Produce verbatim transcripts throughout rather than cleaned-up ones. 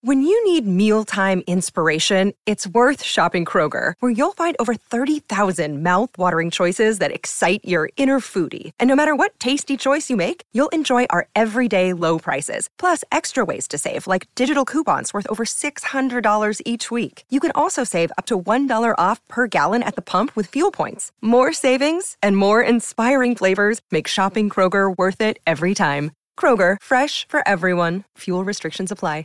When you need mealtime inspiration, it's worth shopping Kroger, where you'll find over thirty thousand mouth-watering choices that excite your inner foodie. And no matter what tasty choice you make, you'll enjoy our everyday low prices, plus extra ways to save, like digital coupons worth over six hundred dollars each week. You can also save up to one dollar off per gallon at the pump with fuel points. More savings and more inspiring flavors make shopping Kroger worth it every time. Kroger, fresh for everyone. Fuel restrictions apply.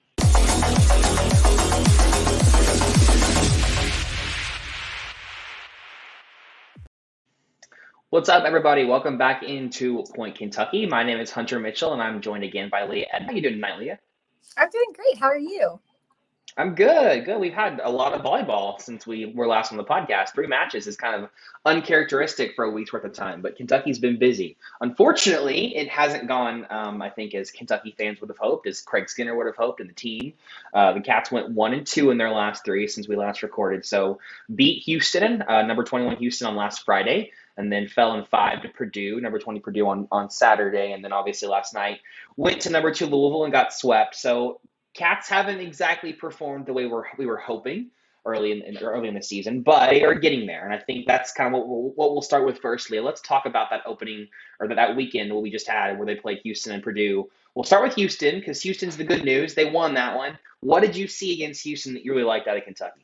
What's up, everybody? Welcome back into Point Kentucky. My name is Hunter Mitchell, and I'm joined again by Leah Ed. How you doing tonight, Leah? I'm doing great. How are you? I'm good, good. We've had a lot of volleyball since we were last on the podcast. Three matches is kind of uncharacteristic for a week's worth of time, but Kentucky's been busy. Unfortunately, it hasn't gone, um, I think, as Kentucky fans would have hoped, as Craig Skinner would have hoped, and the team. Uh, the Cats went one and two in their last three since we last recorded. So beat Houston, uh, number twenty-one Houston on last Friday, and then fell in five to Purdue, number twenty Purdue on, on Saturday, and then obviously last night went to number two Louisville and got swept. So Cats haven't exactly performed the way we're, we were hoping early in, in early in the season, but they are getting there, and I think that's kind of what we'll, what we'll start with first, Leah. Let's talk about that opening or that, that weekend what we just had where they played Houston and Purdue. We'll start with Houston because Houston's the good news. They won that one. What did you see against Houston that you really liked out of Kentucky?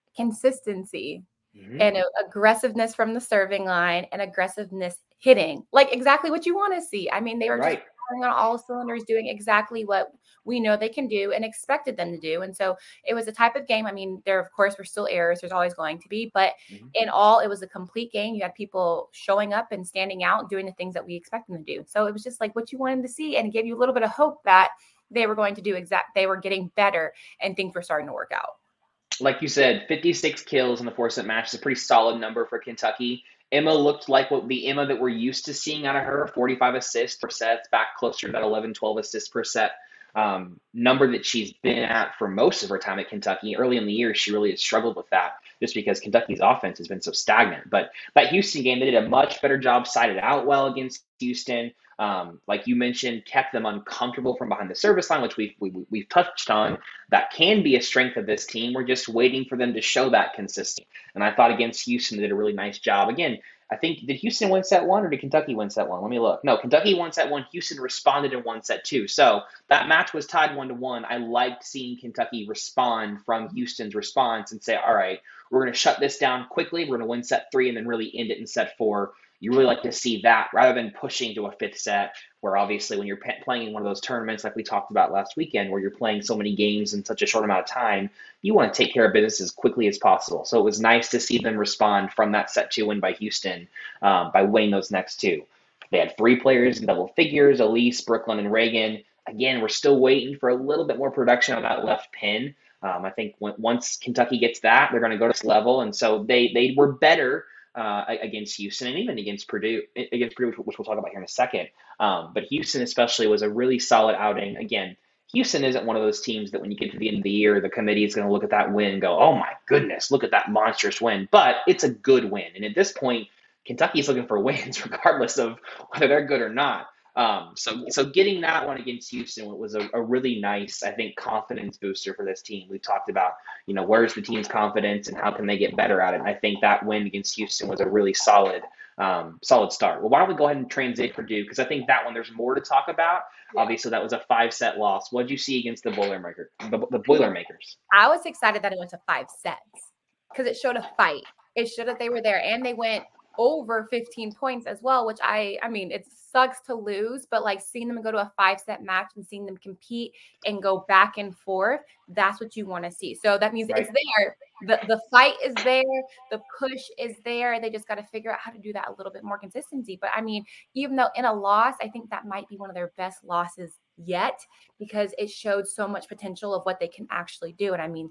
Consistency mm-hmm. and aggressiveness from the serving line and aggressiveness hitting, like exactly what you want to see. I mean, they were right. just on all cylinders, doing exactly what we know they can do and expected them to do. And so it was a type of game. I mean, there, of course, were still errors. There's always going to be. But mm-hmm. in all, it was a complete game. You had people showing up and standing out, doing the things that we expect them to do. So it was just like what you wanted to see and gave you a little bit of hope that they were going to do exact. They were getting better and things were starting to work out. Like you said, fifty-six kills in the four-set match is a pretty solid number for Kentucky. Emma looked like what the Emma that we're used to seeing out of her, forty-five assists per set, back closer to that eleven, twelve assists per set um, number that she's been at for most of her time at Kentucky. Early in the year, she really has struggled with that just because Kentucky's offense has been so stagnant. But that Houston game, they did a much better job, sided out well against Houston. Um, like you mentioned, kept them uncomfortable from behind the service line, which we've, we, we've touched on. That can be a strength of this team. We're just waiting for them to show that consistency. And I thought against Houston, they did a really nice job. Again, I think, did Houston win set one or did Kentucky win set one? Let me look. No, Kentucky won set one. Houston responded in one set two. So that match was tied one to one. I liked seeing Kentucky respond from Houston's response and say, all right, we're going to shut this down quickly. We're going to win set three and then really end it in set four. You really like to see that rather than pushing to a fifth set where obviously when you're pe- playing in one of those tournaments like we talked about last weekend where you're playing so many games in such a short amount of time, you want to take care of business as quickly as possible. So it was nice to see them respond from that set two win by Houston um, by winning those next two. They had three players in double figures, Elise, Brooklyn, and Reagan. Again, we're still waiting for a little bit more production on that left pin. Um, I think when, once Kentucky gets that, they're going to go to this level. And so they they were better Uh, against Houston and even against Purdue, against Purdue, which we'll talk about here in a second. Um, but Houston especially was a really solid outing. Again, Houston isn't one of those teams that when you get to the end of the year, the committee is going to look at that win and go, oh my goodness, look at that monstrous win. But it's a good win. And at this point, Kentucky is looking for wins regardless of whether they're good or not. Um, so so getting that one against Houston was a, a really nice, I think, confidence booster for this team. We talked about, you know, where's the team's confidence and how can they get better at it. And I think that win against Houston was a really solid um, solid start. Well, why don't we go ahead and transit Purdue? Because I think that one, there's more to talk about. Yeah. Obviously, that was a five-set loss. What did you see against the Boilermaker, the, the Boilermakers? I was excited that it went to five sets because it showed a fight. It showed that they were there, and they went over fifteen points as well, which I, I mean, it sucks to lose, but like seeing them go to a five set match and seeing them compete and go back and forth, that's what you want to see. So that means right. It's there. The the fight is there. The push is there. They just got to figure out how to do that a little bit more consistency. But I mean, even though in a loss, I think that might be one of their best losses yet because it showed so much potential of what they can actually do. And I mean,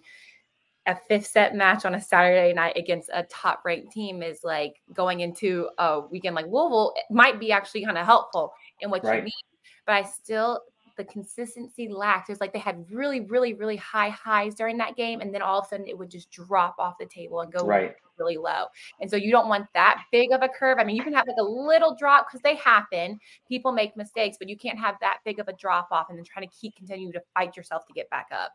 a fifth set match on a Saturday night against a top ranked team is like going into a weekend like Louisville. It might be actually kind of helpful in what right. you need, but I still the consistency lacked. It was like they had really, really, really high highs during that game, and then all of a sudden it would just drop off the table and go Right. really low. And so you don't want that big of a curve. I mean, you can have like a little drop because they happen. People make mistakes, but you can't have that big of a drop off and then trying to keep continuing to fight yourself to get back up.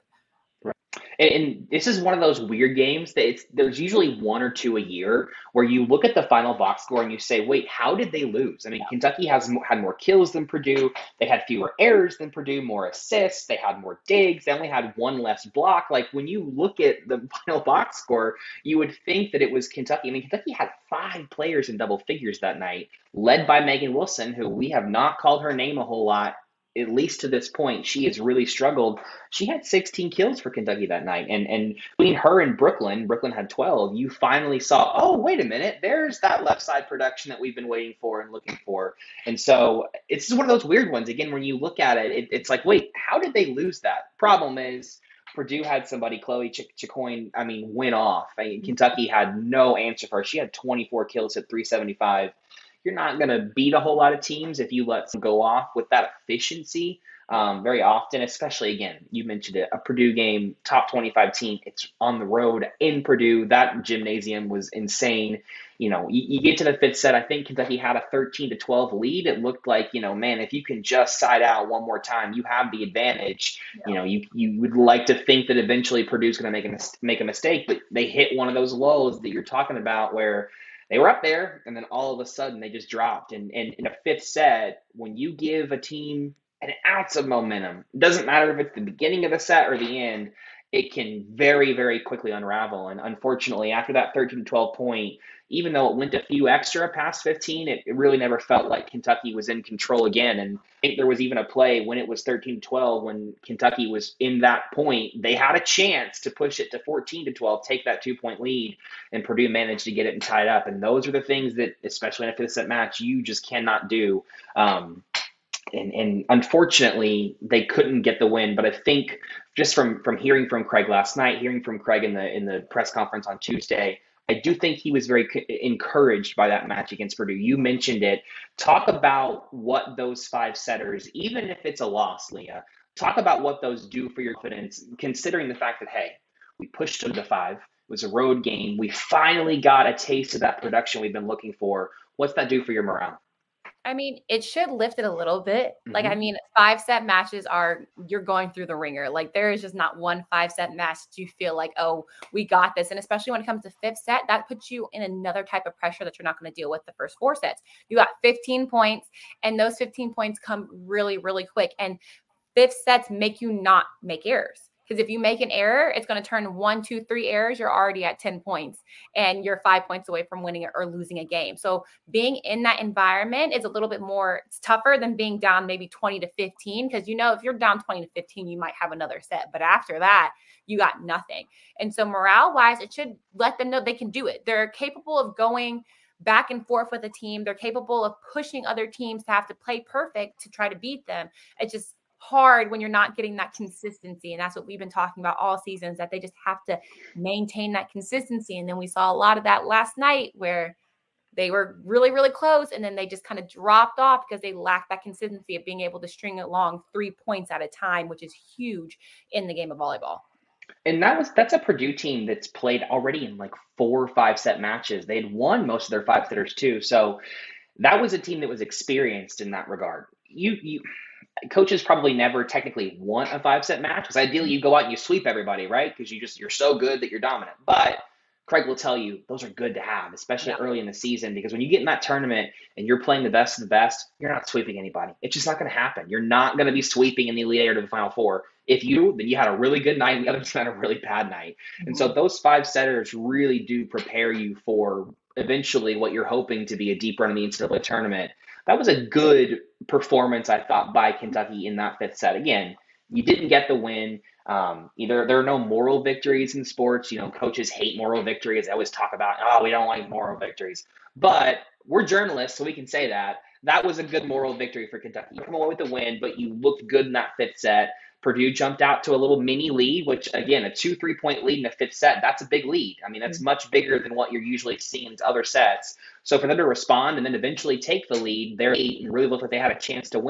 And, and this is one of those weird games that it's there's usually one or two a year where you look at the final box score and you say, wait, how did they lose? I mean, Kentucky has mo- had more kills than Purdue. They had fewer errors than Purdue, more assists. They had more digs. They only had one less block. Like when you look at the final box score, you would think that it was Kentucky. I mean, Kentucky had five players in double figures that night, led by Megan Wilson, who we have not called her name a whole lot. At least to this point, she has really struggled. She had sixteen kills for Kentucky that night. And and between her and Brooklyn, Brooklyn had twelve, you finally saw, oh, wait a minute, there's that left side production that we've been waiting for and looking for. And so it's just one of those weird ones. Again, when you look at it, it it's like, wait, how did they lose that? Problem is, Purdue had somebody, Chloe Ch- Chicoine, I mean, went off. I mean, Kentucky had no answer for her. She had twenty-four kills at three seventy-five. You're not going to beat a whole lot of teams if you let them go off with that efficiency um, very often, especially, again, you mentioned it, a Purdue game, top twenty-five team. It's on the road in Purdue. That gymnasium was insane. You know, you, you get to the fifth set. I think Kentucky had a thirteen to twelve lead. It looked like, you know, man, if you can just side out one more time, you have the advantage. Yeah. You know, you you would like to think that eventually Purdue's going to make a, make a mistake, but they hit one of those lulls that you're talking about where they were up there, and then all of a sudden they just dropped. And, and in a fifth set, when you give a team an ounce of momentum, it doesn't matter if it's the beginning of the set or the end, it can very, very quickly unravel. And unfortunately, after that thirteen to twelve point, even though it went a few extra past fifteen, it, it really never felt like Kentucky was in control again. And I think there was even a play when it was thirteen to twelve, when Kentucky was in that point, they had a chance to push it to fourteen to twelve, take that two-point lead, and Purdue managed to get it and tie it up. And those are the things that, especially in a fifth set match, you just cannot do. Um, And, and unfortunately, they couldn't get the win. But I think just from from hearing from Craig last night, hearing from Craig in the in the press conference on Tuesday, I do think he was very c- encouraged by that match against Purdue. You mentioned it. Talk about what those five setters, even if it's a loss, Leah, talk about what those do for your confidence, considering the fact that, hey, we pushed them to five. It was a road game. We finally got a taste of that production we've been looking for. What's that do for your morale? I mean, it should lift it a little bit. Mm-hmm. Like, I mean, five set matches are, you're going through the ringer. Like, there is just not one five set match that you feel like, oh, we got this. And especially when it comes to fifth set, that puts you in another type of pressure that you're not going to deal with the first four sets. You got fifteen points, and those fifteen points come really, really quick. And fifth sets make you not make errors. Because if you make an error, it's going to turn one, two, three errors. You're already at ten points and you're five points away from winning or losing a game. So being in that environment is a little bit more, it's tougher than being down maybe twenty to fifteen. Because, you know, if you're down twenty to fifteen, you might have another set. But after that, you got nothing. And so morale wise, it should let them know they can do it. They're capable of going back and forth with a team. They're capable of pushing other teams to have to play perfect to try to beat them. It's just hard when you're not getting that consistency. And that's what we've been talking about all seasons, that they just have to maintain that consistency. And then we saw a lot of that last night where they were really, really close. And then they just kind of dropped off because they lacked that consistency of being able to string along three points at a time, which is huge in the game of volleyball. And that was that's a Purdue team that's played already in like four or five set matches. They'd won most of their five setters too. So that was a team that was experienced in that regard. You you coaches probably never technically want a five set match because ideally you go out and you sweep everybody, right? Because you just you're so good that you're dominant. But Craig will tell you those are good to have, especially yeah. early in the season, because when you get in that tournament and you're playing the best of the best, you're not sweeping anybody. It's just not going to happen. You're not going to be sweeping in the Elite Eight or the Final Four. If you, then you had a really good night and the other team had a really bad night. Mm-hmm. And so those five setters really do prepare you for eventually what you're hoping to be a deep run in the N C double A tournament. That was a good performance, I thought, by Kentucky in that fifth set. Again, you didn't get the win. Um, either there are no moral victories in sports. You know, coaches hate moral victories. They always talk about, oh, we don't like moral victories. But we're journalists, so we can say that. That was a good moral victory for Kentucky. You come away with the win, but you looked good in that fifth set. Purdue jumped out to a little mini lead, which, again, a two, three-point lead in the fifth set, that's a big lead. I mean, that's mm-hmm. much bigger than what you're usually seeing in other sets. So for them to respond and then eventually take the lead, their lead, and really look like they had a chance to win it,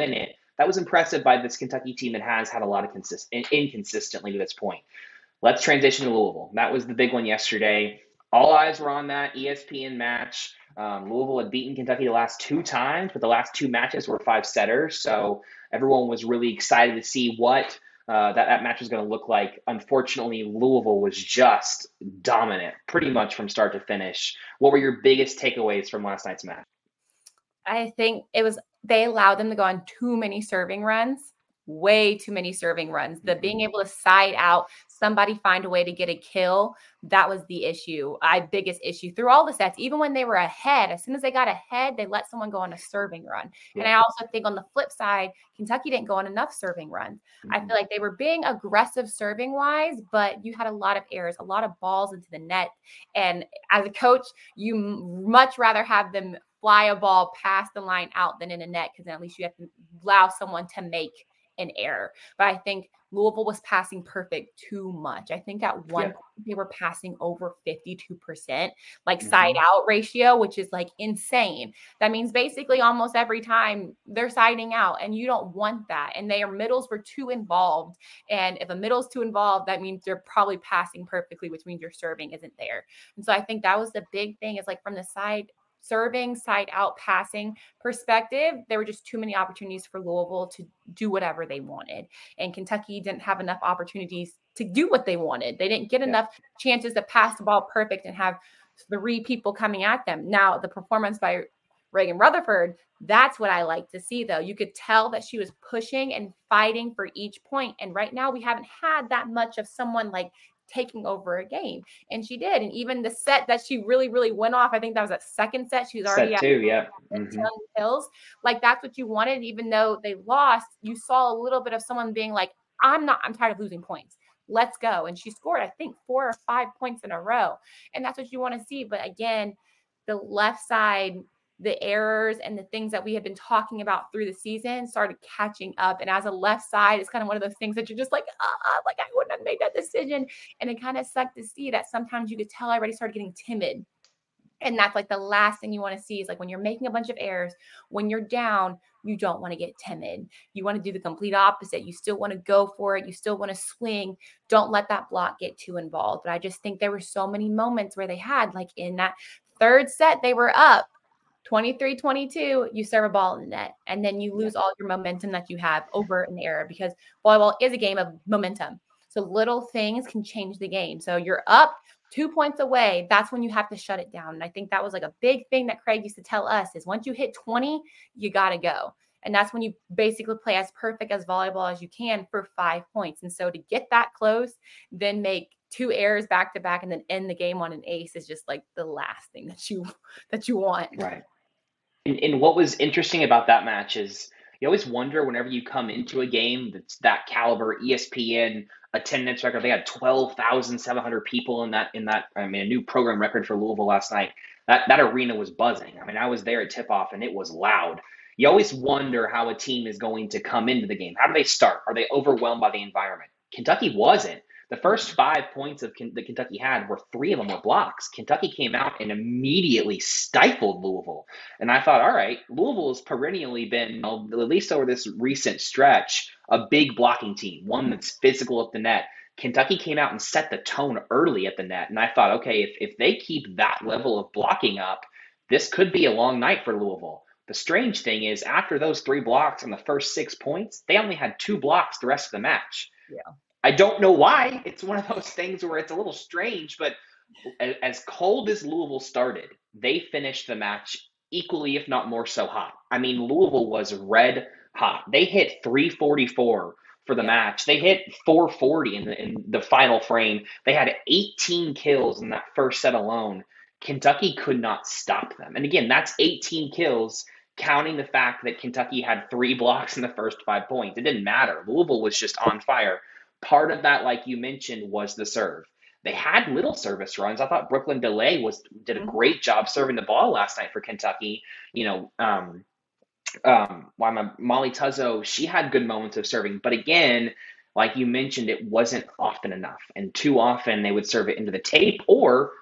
that was impressive by this Kentucky team that has had a lot of consist inconsistently to this point. Let's transition to Louisville. That was the big one yesterday. All eyes were on that E S P N match. Um, Louisville had beaten Kentucky the last two times, but the last two matches were five setters. So everyone was really excited to see what uh, that, that match was going to look like. Unfortunately, Louisville was just dominant pretty much from start to finish. What were your biggest takeaways from last night's match? I think it was they allowed them to go on too many serving runs, way too many serving runs. The being able to side out, somebody find a way to get a kill, that was the issue. I biggest issue through all the sets. Even when they were ahead, as soon as they got ahead, they let someone go on a serving run. Yeah. And I also think on the flip side, Kentucky didn't go on enough serving runs. Mm-hmm. I feel like they were being aggressive serving wise, but you had a lot of errors, a lot of balls into the net. And as a coach, you much rather have them fly a ball past the line out than in a net, because then at least you have to allow someone to make an error. But I think Louisville was passing perfect too much. I think at one yeah. point they were passing over fifty-two percent, like mm-hmm. side out ratio, which is like insane. That means basically almost every time they're siding out, and you don't want that. And their middles were too involved. And if a middle's too involved, that means they're probably passing perfectly, which means your serving isn't there. And so I think that was the big thing, is like from the side serving, side out passing perspective, there were just too many opportunities for Louisville to do whatever they wanted. And Kentucky didn't have enough opportunities to do what they wanted. They didn't get yeah. enough chances to pass the ball perfect and have three people coming at them. Now, the performance by Reagan Rutherford, that's what I like to see, though. You could tell that she was pushing and fighting for each point. And right now we haven't had that much of someone like taking over a game, and she did. And even the set that she really really went off, I think that was that second set, she was already set two, yeah mm-hmm. ten kills. Like that's what you wanted. Even though they lost, you saw a little bit of someone being like, I'm not I'm tired of losing points, let's go. And she scored, I think, four or five points in a row, and that's what you want to see. But again, the left side, the errors and the things that we have been talking about through the season started catching up. And as a left side, it's kind of one of those things that you're just like, ah, like I wouldn't have made that decision. And it kind of sucked to see that sometimes you could tell I already started getting timid. And that's like the last thing you want to see, is like when you're making a bunch of errors, when you're down, you don't want to get timid. You want to do the complete opposite. You still want to go for it. You still want to swing. Don't let that block get too involved. But I just think there were so many moments where they had, like in that third set, they were up twenty-three twenty-two, you serve a ball in the net, and then you lose all your momentum that you have over an error, because volleyball is a game of momentum. So little things can change the game. So you're up two points away. That's when you have to shut it down. And I think that was like a big thing that Craig used to tell us, is once you hit twenty, you got to go. And that's when you basically play as perfect as volleyball as you can for five points. And so to get that close, then make two errors back to back, and then end the game on an ace is just like the last thing that you that you want. Right. And, and what was interesting about that match is you always wonder, whenever you come into a game that's that caliber, E S P N attendance record, they had twelve thousand seven hundred people in that, in that, I mean, a new program record for Louisville last night. That, that arena was buzzing. I mean, I was there at tip-off and it was loud. You always wonder how a team is going to come into the game. How do they start? Are they overwhelmed by the environment? Kentucky wasn't. The first five points of Ken- that Kentucky had were three of them were blocks. Kentucky came out and immediately stifled Louisville. And I thought, all right, Louisville has perennially been, you know, at least over this recent stretch, a big blocking team, one that's physical at the net. Kentucky came out and set the tone early at the net. And I thought, okay, if, if they keep that level of blocking up, this could be a long night for Louisville. The strange thing is, after those three blocks on the first six points, they only had two blocks the rest of the match. Yeah. I don't know why. It's one of those things where it's a little strange, but as cold as Louisville started, they finished the match equally, if not more so, hot. I mean, Louisville was red hot. They hit three forty-four for the yeah. match. They hit four forty in the, in the final frame. They had eighteen kills in that first set alone. Kentucky could not stop them. And again, that's eighteen kills, counting the fact that Kentucky had three blocks in the first five points. It didn't matter. Louisville was just on fire. Part of that, like you mentioned, was the serve. They had little service runs. I thought Brooklyn DeLay was did a great job serving the ball last night for Kentucky. You know, um, um, why my Molly Tuzzo, she had good moments of serving, but again, like you mentioned, it wasn't often enough. And too often they would serve it into the tape, or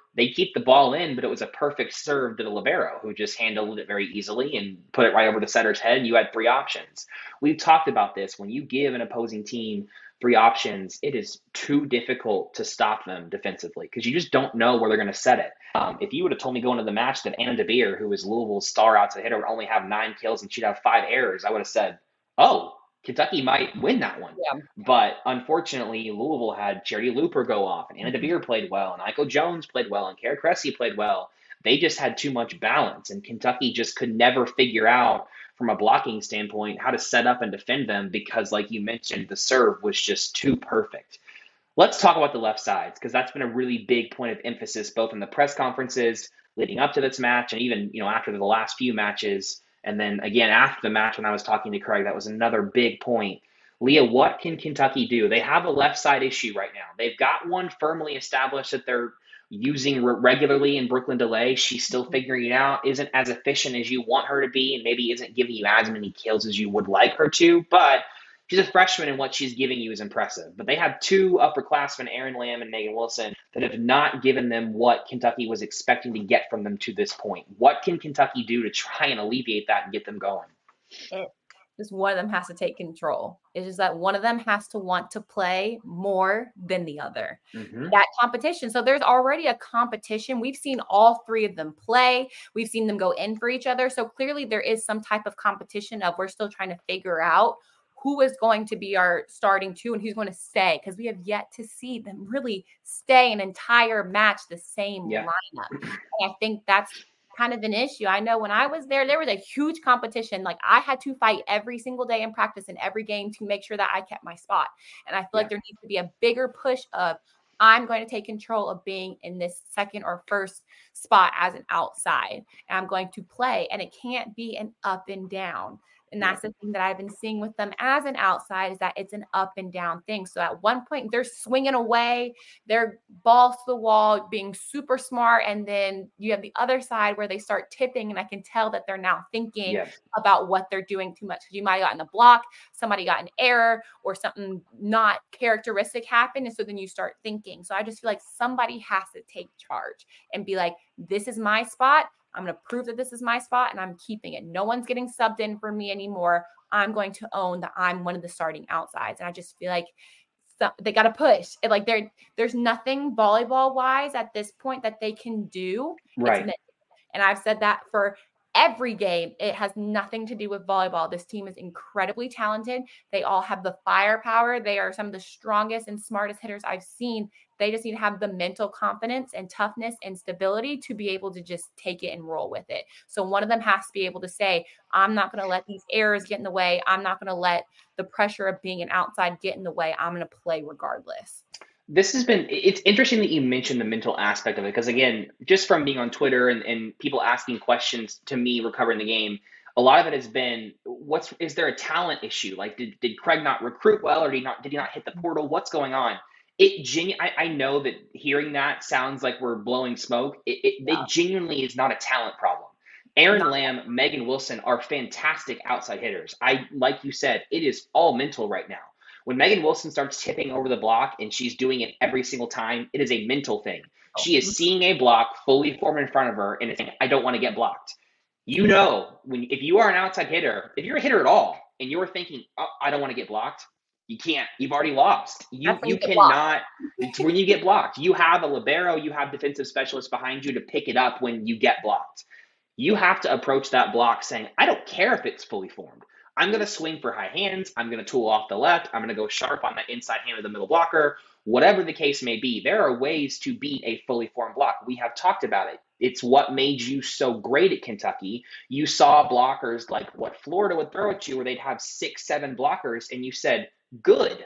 they keep the ball in, but it was a perfect serve to the libero who just handled it very easily and put it right over the setter's head. You had three options. We've talked about this. When you give an opposing team three options, it is too difficult to stop them defensively because you just don't know where they're going to set it. Um, if you would have told me going into the match that Anna DeVere, who is Louisville's star outside hitter, would only have nine kills and she'd have five errors, I would have said, oh, Kentucky might win that one. Yeah. But unfortunately, Louisville had Charity Looper go off, and Anna DeVere played well, and Aiko Jones played well, and Kara Cressy played well. They just had too much balance, and Kentucky just could never figure out, from a blocking standpoint, how to set up and defend them because, like you mentioned, the serve was just too perfect. Let's talk about the left sides, because that's been a really big point of emphasis, both in the press conferences leading up to this match and even, you know, after the last few matches. And then again, after the match, when I was talking to Craig, that was another big point. Leah, what can Kentucky do? They have a left side issue right now. They've got one firmly established that they're using re- regularly in Brooklyn DeLay. She's still figuring it out, isn't as efficient as you want her to be, and maybe isn't giving you as many kills as you would like her to, but she's a freshman, and what she's giving you is impressive. But they have two upperclassmen, Erin Lamb and Megan Wilson, that have not given them what Kentucky was expecting to get from them to this point. What can Kentucky do to try and alleviate that and get them going? It, just one of them has to take control. It's just that one of them has to want to play more than the other. Mm-hmm. That competition. So there's already a competition. We've seen all three of them play. We've seen them go in for each other. So clearly there is some type of competition of we're still trying to figure out who is going to be our starting two and who's going to stay, because we have yet to see them really stay an entire match the same yeah. lineup. And I think that's kind of an issue. I know when I was there, there was a huge competition. Like I had to fight every single day in practice and every game to make sure that I kept my spot. And I feel yeah. like there needs to be a bigger push of I'm going to take control of being in this second or first spot as an outside. And I'm going to play. And it can't be an up and down. And that's the thing that I've been seeing with them as an outside is that it's an up and down thing. So at one point they're swinging away, they're balls to the wall, being super smart. And then you have the other side where they start tipping. And I can tell that they're now thinking yes. about what they're doing too much. Because you might have gotten a block, somebody got an error or something not characteristic happened. And so then you start thinking. So I just feel like somebody has to take charge and be like, this is my spot. I'm going to prove that this is my spot and I'm keeping it. No one's getting subbed in for me anymore. I'm going to own that I'm one of the starting outsides. And I just feel like so, they got to push it. Like there, there's nothing volleyball wise at this point that they can do. Right. And I've said that for every game. It has nothing to do with volleyball. This team is incredibly talented. They all have the firepower. They are some of the strongest and smartest hitters I've seen. They just need to have the mental confidence and toughness and stability to be able to just take it and roll with it. So one of them has to be able to say, I'm not going to let these errors get in the way. I'm not going to let the pressure of being an outside get in the way. I'm going to play regardless. This has been, it's interesting that you mentioned the mental aspect of it, because again, just from being on Twitter and, and people asking questions to me recovering the game, a lot of it has been, what's, is there a talent issue? Like, did, did Craig not recruit well, or did he not, did he not hit the portal? What's going on? It genu- I, I know that hearing that sounds like we're blowing smoke. It, it, yeah. it genuinely is not a talent problem. Erin no. Lamb, Megan Wilson are fantastic outside hitters. I, like you said, it is all mental right now. When Megan Wilson starts tipping over the block and she's doing it every single time, it is a mental thing. Oh. She is seeing a block fully formed in front of her and it's saying, I don't want to get blocked. You know, when if you are an outside hitter, if you're a hitter at all and you're thinking, oh, I don't want to get blocked, you can't. You've already lost. You you cannot. It's when you get blocked. You have a libero. You have defensive specialists behind you to pick it up when you get blocked. You have to approach that block saying, I don't care if it's fully formed. I'm going to swing for high hands. I'm going to tool off the left. I'm going to go sharp on that inside hand of the middle blocker. Whatever the case may be, there are ways to beat a fully formed block. We have talked about it. It's what made you so great at Kentucky. You saw blockers like what Florida would throw at you where they'd have six, seven blockers, and you said, good.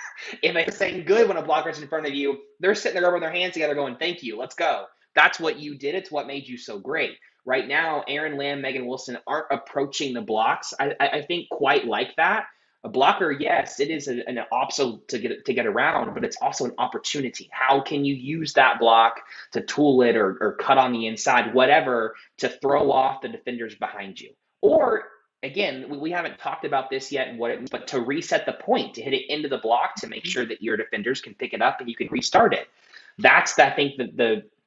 If they're saying good when a blocker's in front of you, they're sitting there rubbing their hands together going, thank you, let's go. That's what you did. It's what made you so great. Right now, Erin Lamb, Megan Wilson aren't approaching the blocks, I, I think, quite like that. A blocker, yes, it is a, an obstacle to get to get around, but it's also an opportunity. How can you use that block to tool it or, or cut on the inside, whatever, to throw off the defenders behind you? Or, again, we, we haven't talked about this yet and what it means, but to reset the point, to hit it into the block to make sure that your defenders can pick it up and you can restart it. That's, I think, the, the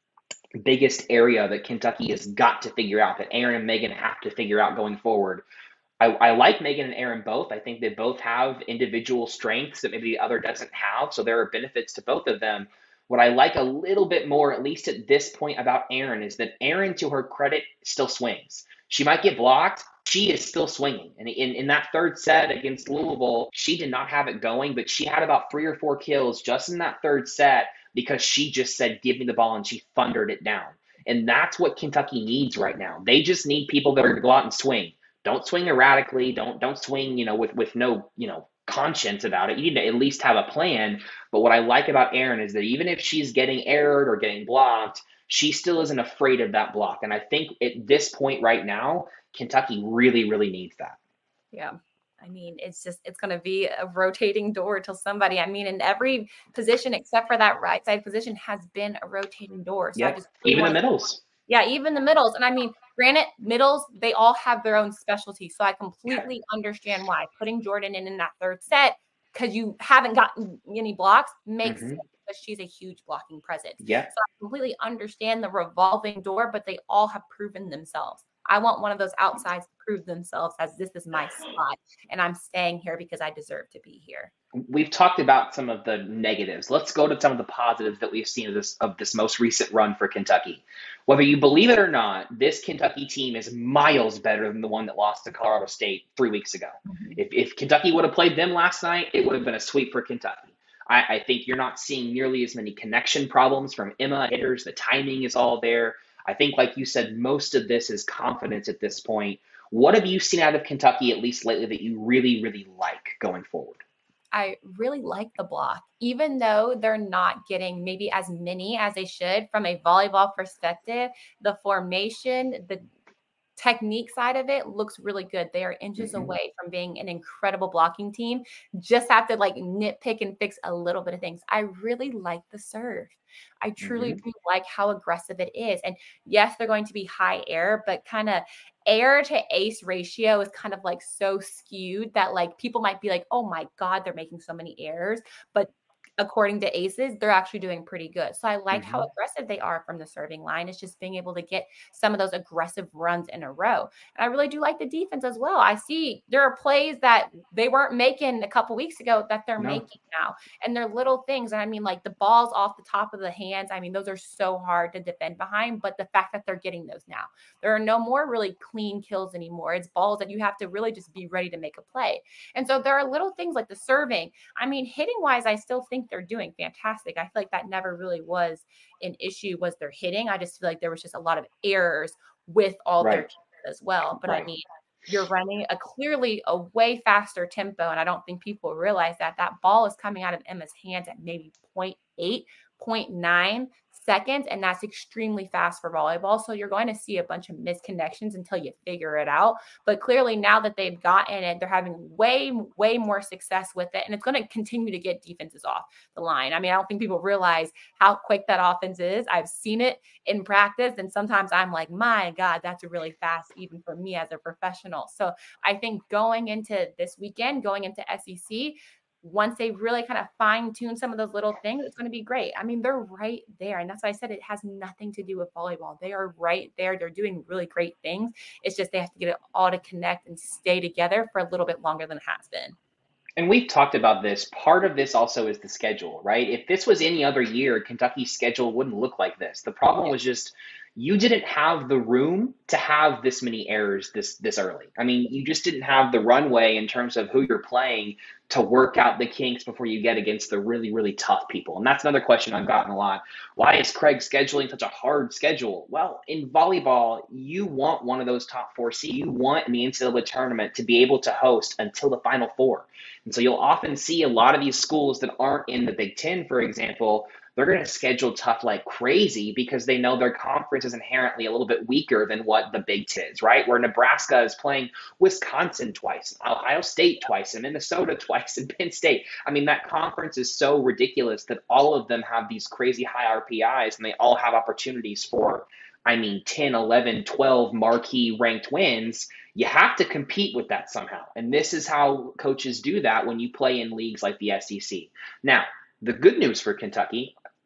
biggest area that Kentucky has got to figure out, that Aaron and Megan have to figure out going forward. I, I like Megan and Aaron both. I think they both have individual strengths that maybe the other doesn't have. So there are benefits to both of them. What I like a little bit more, at least at this point, about Aaron is that Aaron, to her credit, still swings. She might get blocked. She is still swinging. And in, in that third set against Louisville, she did not have it going, but she had about three or four kills just in that third set because she just said, give me the ball, and she thundered it down. And that's what Kentucky needs right now. They just need people that are going to go out and swing. Don't swing erratically. Don't don't swing, you know, with with no, you know, conscience about it. You need to at least have a plan. But what I like about Aaron is that even if she's getting errored or getting blocked, she still isn't afraid of that block. And I think at this point right now, Kentucky really, really needs that. Yeah. I mean, it's just, it's going to be a rotating door till somebody, I mean, in every position except for that right side position has been a rotating door. So yep. I just really even the want- middles. Yeah, even the middles. And I mean, granted, middles, they all have their own specialty. So I completely understand why putting Jordan in in that third set, because you haven't gotten any blocks, makes Mhm. sense because she's a huge blocking presence. Yeah. So I completely understand the revolving door, but they all have proven themselves. I want one of those outsides to prove themselves as this is my spot and I'm staying here because I deserve to be here. We've talked about some of the negatives. Let's go to some of the positives that we've seen of this of this most recent run for Kentucky. Whether you believe it or not, this Kentucky team is miles better than the one that lost to Colorado State three weeks ago. Mm-hmm. If, if Kentucky would have played them last night, it would have been a sweep for Kentucky. I, I think you're not seeing nearly as many connection problems from Emma hitters. The timing is all there. I think, like you said, most of this is confidence at this point. What have you seen out of Kentucky, at least lately, that you really, really like going forward? I really like the block, even though they're not getting maybe as many as they should from a volleyball perspective. The formation, the technique side of it looks really good. They are inches mm-hmm. away from being an incredible blocking team. Just have to like nitpick and fix a little bit of things. I really like the serve. I truly mm-hmm. do like how aggressive it is. And yes, they're going to be high air, but kind of air to ace ratio is kind of like so skewed that like people might be like, oh my God, they're making so many errors. But according to aces, they're actually doing pretty good. So I like mm-hmm. how aggressive they are from the serving line. It's just being able to get some of those aggressive runs in a row. And I really do like the defense as well. I see there are plays that they weren't making a couple weeks ago that they're no. making now. And they're little things. And I mean, like the balls off the top of the hands. I mean, those are so hard to defend behind, but the fact that they're getting those now, there are no more really clean kills anymore. It's balls that you have to really just be ready to make a play. And so there are little things like the serving. I mean, hitting wise, I still think they're doing fantastic. I feel like that never really was an issue, was their hitting. I just feel like there was just a lot of errors with all right. their teams as well. But right. I mean, you're running a clearly a way faster tempo. And I don't think people realize that that ball is coming out of Emma's hands at maybe zero point eight, zero point nine seconds. And that's extremely fast for volleyball. So you're going to see a bunch of misconnections until you figure it out. But clearly now that they've gotten it, they're having way, way more success with it. And it's going to continue to get defenses off the line. I mean, I don't think people realize how quick that offense is. I've seen it in practice. And sometimes I'm like, my God, that's really fast, even for me as a professional. So I think going into this weekend, going into S E C, once they really kind of fine tune some of those little things, it's going to be great. I mean, they're right there. And that's why I said it has nothing to do with volleyball. They are right there. They're doing really great things. It's just they have to get it all to connect and stay together for a little bit longer than it has been. And we've talked about this. Part of this also is the schedule, right? If this was any other year, Kentucky's schedule wouldn't look like this. The problem was just you didn't have the room to have this many errors this this early. I mean, you just didn't have the runway in terms of who you're playing to work out the kinks before you get against the really, really tough people. And that's another question I've gotten a lot. Why is Craig scheduling such a hard schedule? Well, in volleyball, you want one of those top four seeds. You want in the N C double A tournament to be able to host until the Final Four. And so you'll often see a lot of these schools that aren't in the Big Ten, for example, they're going to schedule tough like crazy because they know their conference is inherently a little bit weaker than what the Big Ten is, right? Where Nebraska is playing Wisconsin twice, Ohio State twice, and Minnesota twice, and Penn State. I mean, that conference is so ridiculous that all of them have these crazy high R P Is, and they all have opportunities for, I mean, ten, eleven, twelve marquee ranked wins. You have to compete with that somehow. And this is how coaches do that when you play in leagues like the S E C. Now, the good news for Kentucky,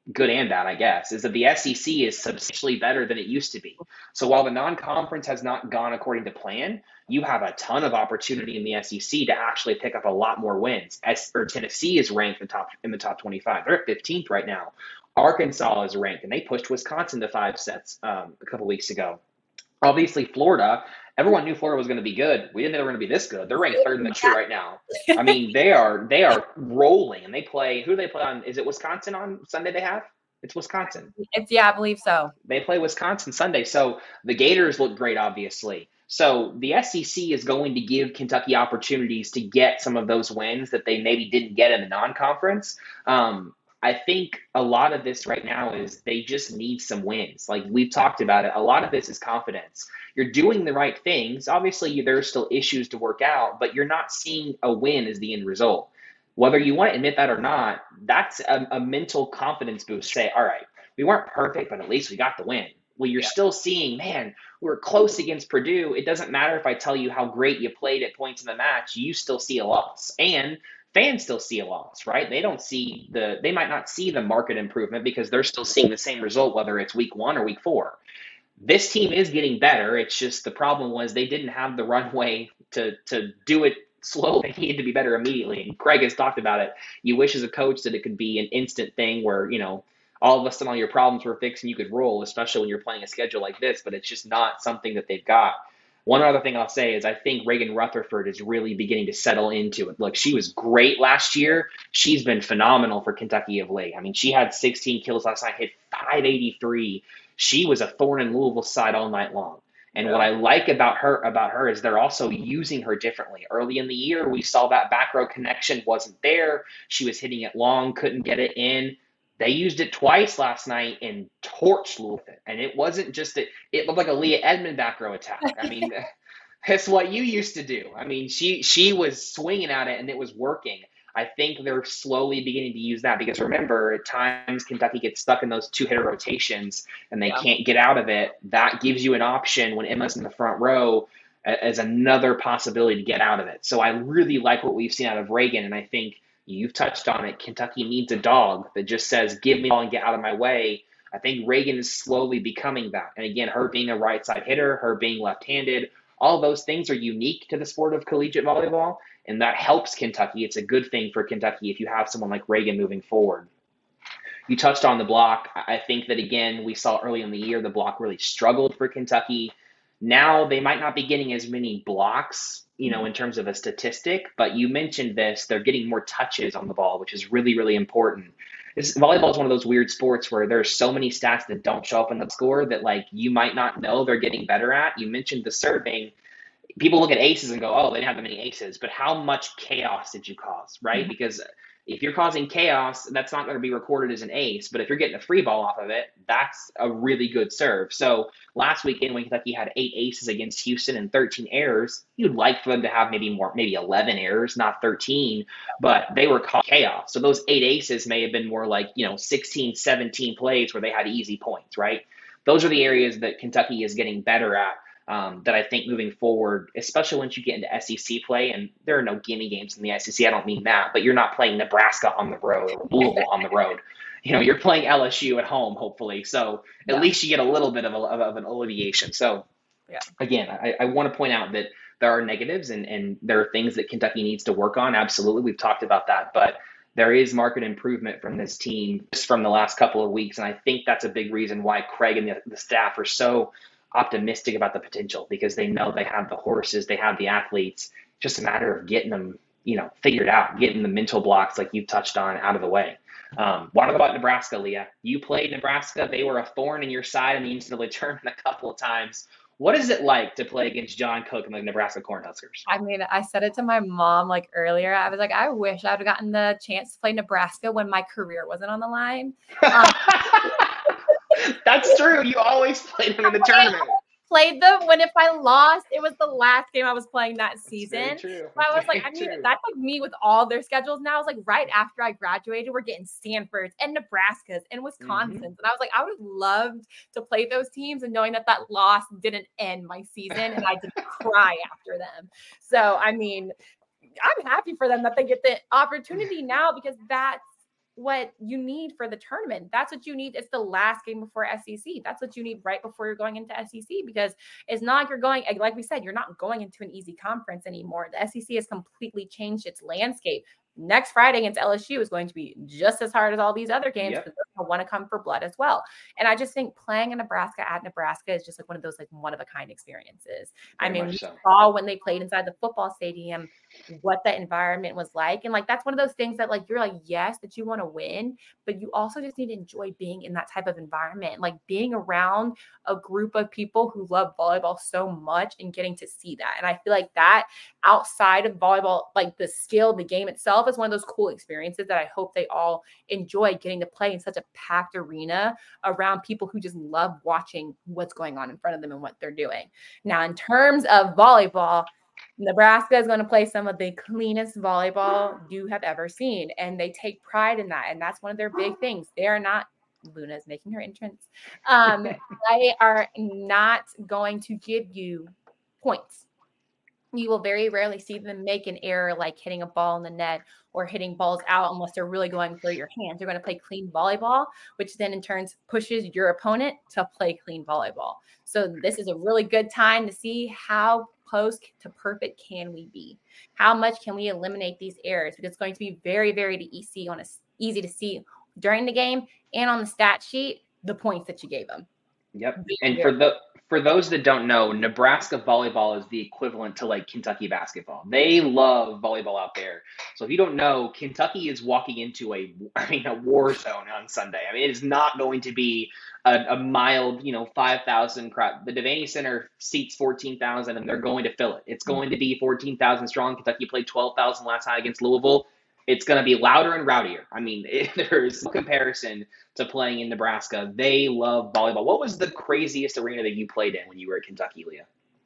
good and bad, I guess, is that the S E C is substantially better than it used to be. So while the non-conference has not gone according to plan, you have a ton of opportunity in the S E C to actually pick up a lot more wins. As or Tennessee is ranked in the top in the top twenty-five. They're at fifteenth right now. Arkansas is ranked, and they pushed Wisconsin to five sets um, a couple weeks ago. Obviously, Florida, everyone knew Florida was going to be good. We didn't know they were going to be this good. They're ranked third in the country right now. I mean, they are they are rolling, and they play. Who do they play on? Is it Wisconsin on Sunday? They have it's Wisconsin. It's yeah, I believe so. They play Wisconsin Sunday, so the Gators look great, obviously. So the S E C is going to give Kentucky opportunities to get some of those wins that they maybe didn't get in the non-conference. Um, I think a lot of this right now is they just need some wins. Like we've talked about it, a lot of this is confidence. You're doing the right things. Obviously, there are still issues to work out, but you're not seeing a win as the end result. Whether you want to admit that or not, that's a, a mental confidence boost. Say, all right, we weren't perfect, but at least we got the win. Well, you're yeah. still seeing, man, we were close against Purdue. It doesn't matter if I tell you how great you played at points in the match, you still see a loss. And fans still see a loss, right? They don't see the, they might not see the market improvement because they're still seeing the same result, whether it's week one or week four. This team is getting better. It's just the problem was they didn't have the runway to to do it slowly. They needed to be better immediately. And Craig has talked about it. You wish as a coach that it could be an instant thing where, you know, all of a sudden all your problems were fixed and you could roll, especially when you're playing a schedule like this, but it's just not something that they've got. One other thing I'll say is I think Reagan Rutherford is really beginning to settle into it. Look, she was great last year. She's been phenomenal for Kentucky of late. I mean, she had sixteen kills last night, hit five eighty-three. She was a thorn in Louisville's side all night long. And yeah. what I like about her about her is they're also using her differently. Early in the year, we saw that back row connection wasn't there. She was hitting it long, couldn't get it in. They used it twice last night and torched Louisville. And it wasn't just that it looked like a Leah Edmond back row attack. I mean, that's what you used to do. I mean, she she was swinging at it and it was working. I think they're slowly beginning to use that because remember, at times Kentucky gets stuck in those two-hitter rotations and they yeah. can't get out of it. That gives you an option when Emma's in the front row as another possibility to get out of it. So I really like what we've seen out of Reagan, and I think you've touched on it. Kentucky needs a dog that just says, give me the ball and get out of my way. I think Reagan is slowly becoming that. And again, her being a right side hitter, her being left-handed, all those things are unique to the sport of collegiate volleyball. And that helps Kentucky. It's a good thing for Kentucky if you have someone like Reagan moving forward. You touched on the block. I think that, again, we saw early in the year the block really struggled for Kentucky. Now they might not be getting as many blocks, you know, in terms of a statistic, but you mentioned this, they're getting more touches on the ball, which is really, really important. This, volleyball is one of those weird sports where there's so many stats that don't show up in the score that, like, you might not know they're getting better at. You mentioned the serving. People look at aces and go, oh, they didn't have that many aces, but how much chaos did you cause, right? Mm-hmm. Because if you're causing chaos, that's not going to be recorded as an ace, but if you're getting a free ball off of it, that's a really good serve. So last weekend when Kentucky had eight aces against Houston and thirteen errors, you'd like for them to have maybe more, maybe eleven errors, not thirteen, but they were causing chaos. So those eight aces may have been more like, you know, sixteen, seventeen plays where they had easy points, right? Those are the areas that Kentucky is getting better at. Um, that I think moving forward, especially once you get into S E C play, and there are no gimme games in the S E C, I don't mean that, but you're not playing Nebraska on the road or Louisville on the road. You know, you're playing L S U at home, hopefully. So at yeah. least you get a little bit of, a, of an alleviation. So yeah. again, I, I want to point out that there are negatives and, and there are things that Kentucky needs to work on. Absolutely. We've talked about that, but there is market improvement from this team just from the last couple of weeks. And I think that's a big reason why Craig and the, the staff are so optimistic about the potential because they know they have the horses, they have the athletes. Just a matter of getting them, you know, figured out, getting the mental blocks like you touched on out of the way. Um, what about Nebraska, Leah? You played Nebraska. They were a thorn in your side in the N C double A tournament a couple of times. What is it like to play against John Cook and the Nebraska Cornhuskers? I mean, I said it to my mom like earlier. I was like, I wish I'd have gotten the chance to play Nebraska when my career wasn't on the line. Um, That's true. You always played them in the tournament. Played them when if I lost, it was the last game I was playing that season. That's very true. So I was Very like, I mean, true. that's like me with all their schedules now. It's like right after I graduated, we're getting Stanfords and Nebraskas and Wisconsins. Mm-hmm. And I was like, I would have loved to play those teams and knowing that that loss didn't end my season and I didn't cry after them. So, I mean, I'm happy for them that they get the opportunity now because that's what you need for the tournament. That's what you need. It's the last game before S E C. That's what you need right before you're going into S E C, because it's not like you're going, like we said, you're not going into an easy conference anymore. The S E C has completely changed its landscape. Next Friday against L S U is going to be just as hard as all these other games, because yep. they're going to want to come for blood as well. And I just think playing in Nebraska at Nebraska is just like one of those like one of a kind experiences. Very I mean, we so. saw when they played inside the football stadium what the environment was like. And like, that's one of those things that like, you're like, yes, that you want to win, but you also just need to enjoy being in that type of environment, like being around a group of people who love volleyball so much and getting to see that. And I feel like that outside of volleyball, like the skill, the game itself is one of those cool experiences that I hope they all enjoy, getting to play in such a packed arena around people who just love watching what's going on in front of them and what they're doing. Now, in terms of volleyball, Nebraska is going to play some of the cleanest volleyball you have ever seen, and they take pride in that. And that's one of their big things. They are not, Luna is making her entrance. Um, they are not going to give you points. You will very rarely see them make an error like hitting a ball in the net or hitting balls out unless they're really going for your hands. They're going to play clean volleyball, which then in turn pushes your opponent to play clean volleyball. So this is a really good time to see how close to perfect can we be? How much can we eliminate these errors? Because it's going to be very, very easy on a, easy to see during the game and on the stat sheet the points that you gave them. Yep. Very, and for the for those that don't know, Nebraska volleyball is the equivalent to like Kentucky basketball. They love volleyball out there. So if you don't know, Kentucky is walking into a, I mean, a war zone on Sunday. I mean, it is not going to be a, a mild, you know, five thousand crowd. The Devaney Center seats fourteen thousand, and they're going to fill it. It's going to be fourteen thousand strong. Kentucky played twelve thousand last night against Louisville. It's going to be louder and rowdier. I mean, it, there's no comparison to playing in Nebraska. They love volleyball. What was the craziest arena that you played in when you were at Kentucky, Leah?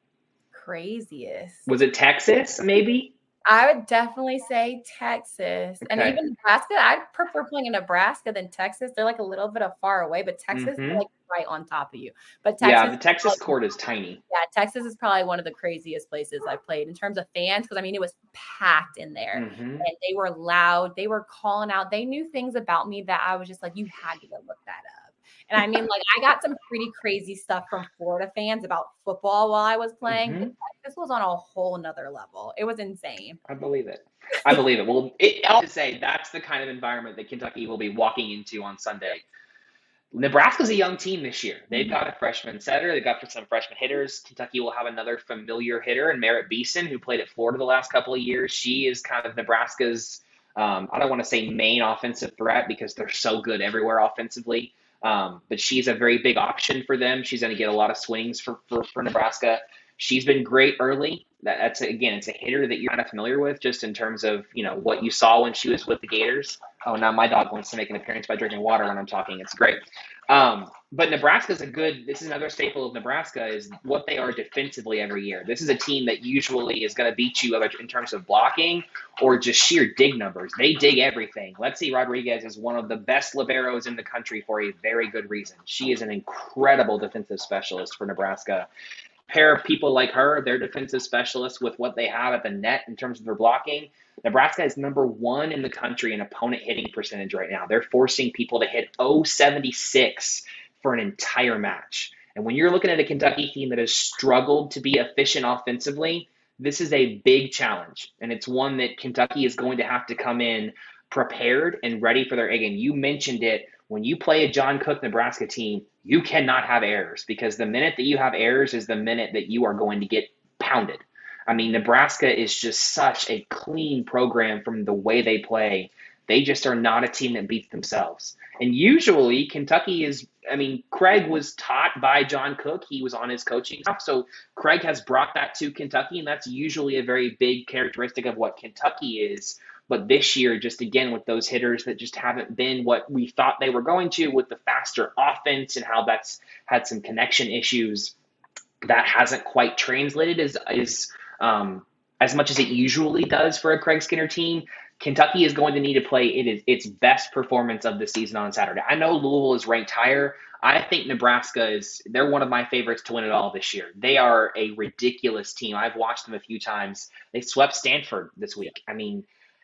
Craziest? Was it Texas, maybe? I would definitely say Texas. Okay. And even Nebraska, I prefer playing in Nebraska than Texas. They're like a little bit of far away, but Texas mm-hmm. is like right on top of you. But Texas, yeah, the Texas like, court is tiny. Yeah, Texas is probably one of the craziest places I've played in terms of fans, because I mean, it was packed in there mm-hmm. and they were loud. They were calling out. They knew things about me that I was just like, you had to go look that up. And I mean, like, I got some pretty crazy stuff from Florida fans about football while I was playing. Mm-hmm. This was on a whole nother level. It was insane. I believe it. I believe it. Well, it, I'll just say that's the kind of environment that Kentucky will be walking into on Sunday. Nebraska's a young team this year. They've got a freshman setter. They've got some freshman hitters. Kentucky will have another familiar hitter in Merritt Beeson, who played at Florida the last couple of years. She is kind of Nebraska's, um, I don't want to say main offensive threat because they're so good everywhere offensively. Um, but she's a very big option for them. She's going to get a lot of swings for, for, for Nebraska. She's been great early. That, that's, again, it's a hitter that you're kind of familiar with just in terms of, you know, what you saw when she was with the Gators. Oh, now my dog wants to make an appearance by drinking water when I'm talking. It's great. Um, but Nebraska's a good, this is another staple of Nebraska is what they are defensively every year. This is a team that usually is going to beat you either in terms of blocking or just sheer dig numbers. They dig everything. Lexi Rodriguez is one of the best liberos in the country for a very good reason. She is an incredible defensive specialist for Nebraska. Pair of people like her, their defensive specialists, with what they have at the net in terms of their blocking. Nebraska is number one in the country in opponent hitting percentage right now. They're forcing people to hit oh seventy-six for an entire match. And when you're looking at a Kentucky team that has struggled to be efficient offensively, this is a big challenge. And it's one that Kentucky is going to have to come in prepared and ready for their A game. You mentioned it. When you play a John Cook Nebraska team, you cannot have errors, because the minute that you have errors is the minute that you are going to get pounded. I mean, Nebraska is just such a clean program from the way they play. They just are not a team that beats themselves. And usually Kentucky is, I mean, Craig was taught by John Cook. He was on his coaching staff. So Craig has brought that to Kentucky, and that's usually a very big characteristic of what Kentucky is. But this year, just again, with those hitters that just haven't been what we thought they were going to, with the faster offense and how that's had some connection issues, that hasn't quite translated as, as, um, as much as it usually does for a Craig Skinner team. Kentucky is going to need to play it is its best performance of the season on Saturday. I know Louisville is ranked higher. I think Nebraska is, they're one of my favorites to win it all this year. They are a ridiculous team. I've watched them a few times. They swept Stanford this week. I mean,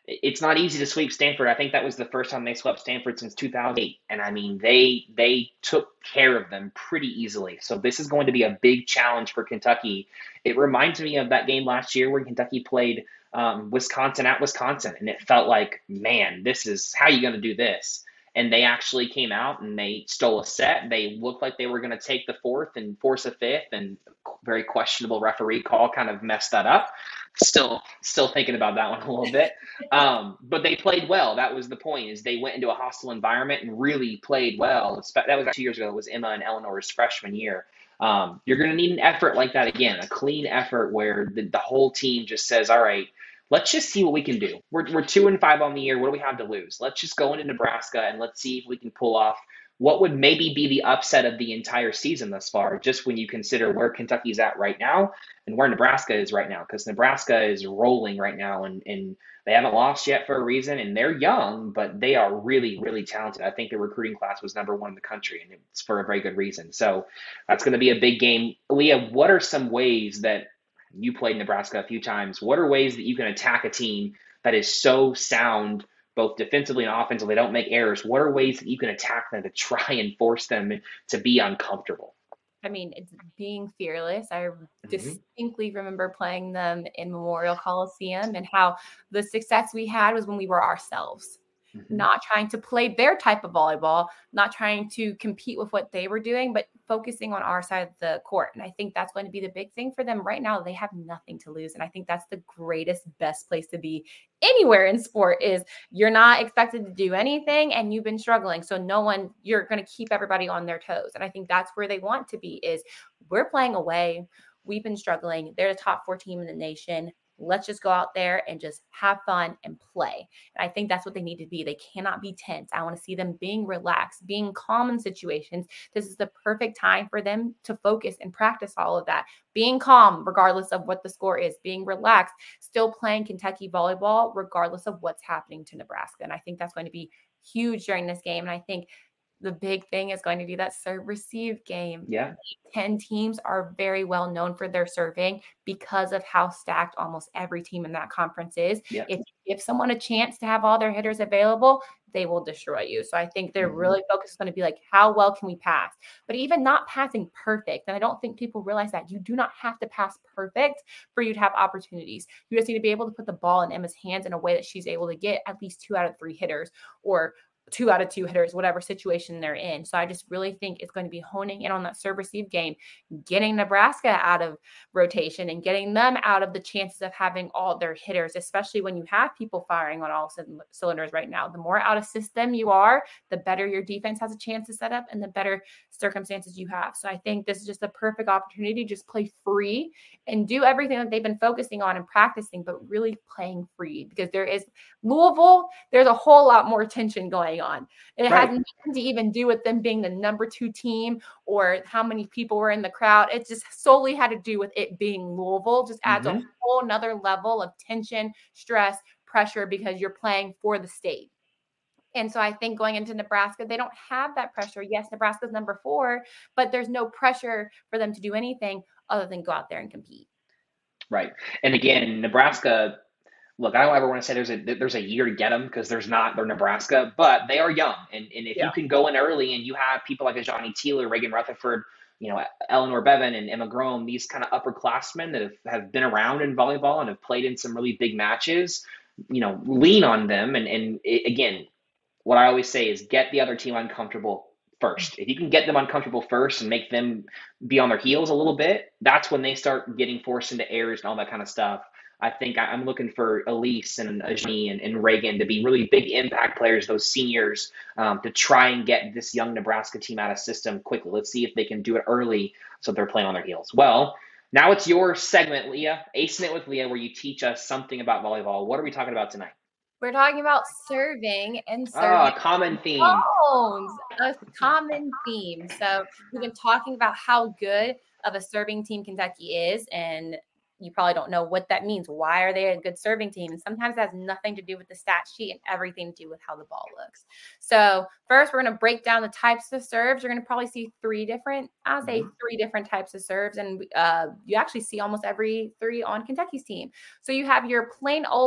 it's not easy to sweep Stanford. I think that was the first time they swept Stanford since two thousand eight. And I mean, they they took care of them pretty easily. So this is going to be a big challenge for Kentucky. It reminds me of that game last year when Kentucky played um, Wisconsin at Wisconsin. And it felt like, man, this is how you going to do this. And they actually came out and they stole a set. They looked like they were going to take the fourth and force a fifth, and very questionable referee call kind of messed that up. Still, still thinking about that one a little bit. Um, but they played well. That was the point. Is they went into a hostile environment and really played well. That was two years ago. It was Emma and Eleanor's freshman year. Um, you're going to need an effort like that again, a clean effort where the, the whole team just says, "All right, let's just see what we can do. We're we're two and five on the year. What do we have to lose? Let's just go into Nebraska and let's see if we can pull off what would maybe be the upset of the entire season thus far, just when you consider where Kentucky's at right now and where Nebraska is right now, because Nebraska is rolling right now, and, and they haven't lost yet for a reason, and they're young, but they are really, really talented. I think the recruiting class was number one in the country, and it's for a very good reason. So that's going to be a big game. Leah, what are some ways that you played Nebraska a few times? What are ways that you can attack a team that is so sound, both defensively and offensively, they don't make errors? What are ways that you can attack them to try and force them to be uncomfortable? I mean, it's being fearless. I mm-hmm. distinctly remember playing them in Memorial Coliseum, and how the success we had was when we were ourselves. Mm-hmm. Not trying to play their type of volleyball, not trying to compete with what they were doing, but focusing on our side of the court. And I think that's going to be the big thing for them right now. They have nothing to lose. And I think that's the greatest, best place to be anywhere in sport, is you're not expected to do anything and you've been struggling. So no one, you're going to keep everybody on their toes. And I think that's where they want to be, is we're playing away. We've been struggling. They're the top four team in the nation. Let's just go out there and just have fun and play. And I think that's what they need to be. They cannot be tense. I want to see them being relaxed, being calm in situations. This is the perfect time for them to focus and practice all of that. Being calm, regardless of what the score is, being relaxed, still playing Kentucky volleyball, regardless of what's happening to Nebraska. And I think that's going to be huge during this game. And I think the big thing is going to be that serve receive game. Yeah. ten teams are very well known for their serving because of how stacked almost every team in that conference is. Yeah. If you give someone a chance to have all their hitters available, they will destroy you. So I think they're mm-hmm. really focused going to be like, how well can we pass? But even not passing perfect. And I don't think people realize that you do not have to pass perfect for you to have opportunities. You just need to be able to put the ball in Emma's hands in a way that she's able to get at least two out of three hitters, or two out of two hitters, whatever situation they're in. So I just really think it's going to be honing in on that serve receive game, getting Nebraska out of rotation and getting them out of the chances of having all their hitters, especially when you have people firing on all c- cylinders right now. The more out of system you are, the better your defense has a chance to set up and the better circumstances you have. So I think this is just a perfect opportunity to just play free and do everything that they've been focusing on and practicing, but really playing free, because there is Louisville, there's a whole lot more tension going on. It right. has nothing to even do with them being the number two team or how many people were in the crowd. It just solely had to do with it being Louisville. Just adds mm-hmm. a whole nother level of tension, stress, pressure, because you're playing for the state. And so I think going into Nebraska, they don't have that pressure. Yes, Nebraska's number four, but there's no pressure for them to do anything other than go out there and compete. Right. And again, Nebraska, look, I don't ever want to say there's a there's a year to get them, because there's not. They're Nebraska, but they are young. And, and if yeah. you can go in early and you have people like a Johnny Teeler, Reagan Rutherford, you know, Eleanor Bevan and Emma Grome, these kind of upperclassmen that have, have been around in volleyball and have played in some really big matches, you know, lean on them. And, and it, again, what I always say is get the other team uncomfortable first. If you can get them uncomfortable first and make them be on their heels a little bit, that's when they start getting forced into errors and all that kind of stuff. I think I'm looking for Elise and Ajani and, and Reagan to be really big impact players, those seniors, um, to try and get this young Nebraska team out of system quickly. Let's see if they can do it early so they're playing on their heels. Well, now it's your segment, Leah, Acing It with Leah, where you teach us something about volleyball. What are we talking about tonight? We're talking about serving and serving. Oh, a common theme. Phones, a common theme. So we've been talking about how good of a serving team Kentucky is, and you probably don't know what that means. Why are they a good serving team? And sometimes that has nothing to do with the stat sheet and everything to do with how the ball looks. So first, we're going to break down the types of serves. You're going to probably see three different, I'll say three different types of serves. And uh, you actually see almost every three on Kentucky's team. So you have your plain old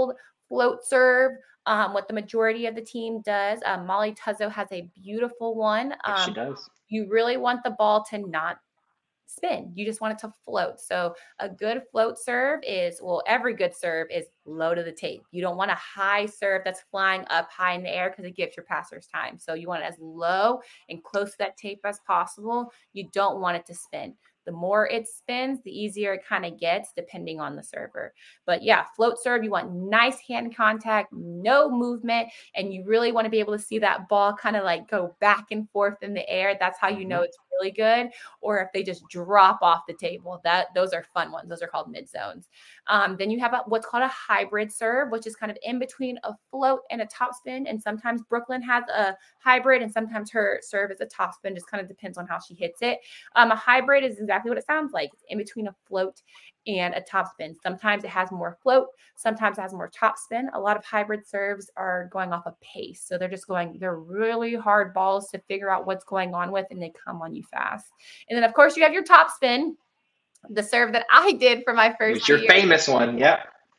float serve, um, what the majority of the team does. Um, Molly Tuzzo has a beautiful one. Yes, she Um, does. you really want the ball to not spin. You just want it to float. So a good float serve is, well, every good serve is low to the tape. You don't want a high serve that's flying up high in the air because it gives your passers time. So you want it as low and close to that tape as possible. You don't want it to spin. The more it spins, the easier it kind of gets depending on the server. But yeah, float serve, you want nice hand contact, no movement, and you really want to be able to see that ball kind of like go back and forth in the air. That's how you know it's really good. Or if they just drop off the table, that those are fun ones. Those are called mid zones. Um, then you have a, what's called a hybrid serve, which is kind of in between a float and a topspin. And sometimes Brooklyn has a hybrid, and sometimes her serve is a topspin. Just kind of depends on how she hits it. Um, a hybrid is exactly what it sounds like. It's in between a float and a topspin. Sometimes it has more float, sometimes it has more topspin. A lot of hybrid serves are going off a pace. So they're just going, they're really hard balls to figure out what's going on with, and they come on you fast. And then, of course, you have your topspin, the serve that I did for my first It's your year. famous one, yeah.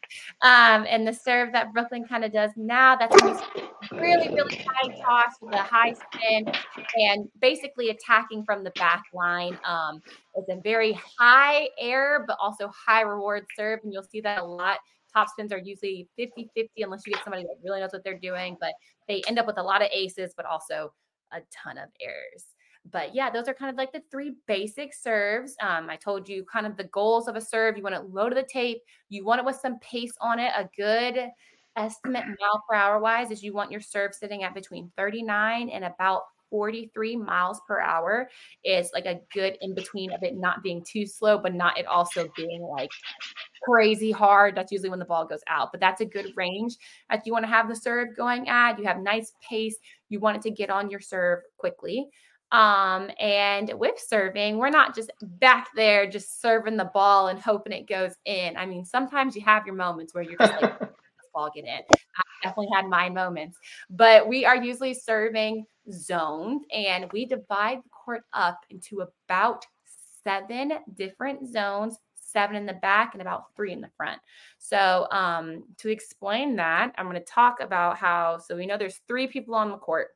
Um, and the serve that Brooklyn kind of does now, that's when you really, really high toss with a high spin and basically attacking from the back line. Um, it's a very high air, but also high reward serve. And you'll see that a lot. Top spins are usually fifty-fifty unless you get somebody that really knows what they're doing, but they end up with a lot of aces, but also a ton of errors. But yeah, those are kind of like the three basic serves. Um, I told you kind of the goals of a serve. You want it low to the tape. You want it with some pace on it. A good estimate mile per hour wise is you want your serve sitting at between thirty-nine and about forty-three miles per hour is like a good in between of it not being too slow, but not it also being like crazy hard. That's usually when the ball goes out, but that's a good range that you want to have the serve going at. You have nice pace. You want it to get on your serve quickly. Um, and with serving, we're not just back there just serving the ball and hoping it goes in. I mean, sometimes you have your moments where you're just like, this ball get in. I definitely had my moments, but we are usually serving zoned, and we divide the court up into about seven different zones, seven in the back and about three in the front. So um, to explain that, I'm going to talk about how, so we know there's three people on the court.